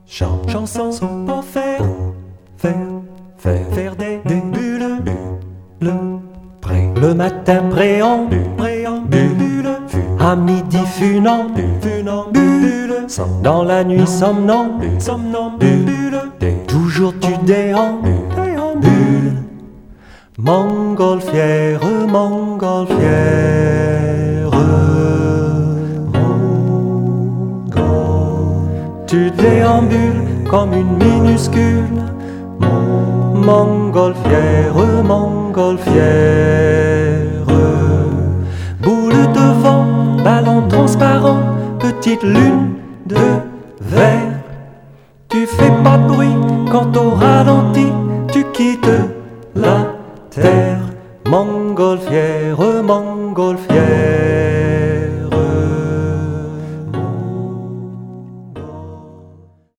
Chanson pour faire des bulles, le matin préambule, à midi funambule, dans la nuit somnambule, toujours tu déambules, montgolfière, tu déambules comme une minuscule montgolfière, boule de vent, ballon transparent, petite lune de verre. Tu fais pas de bruit quand au ralenti tu quittes la terre, montgolfière,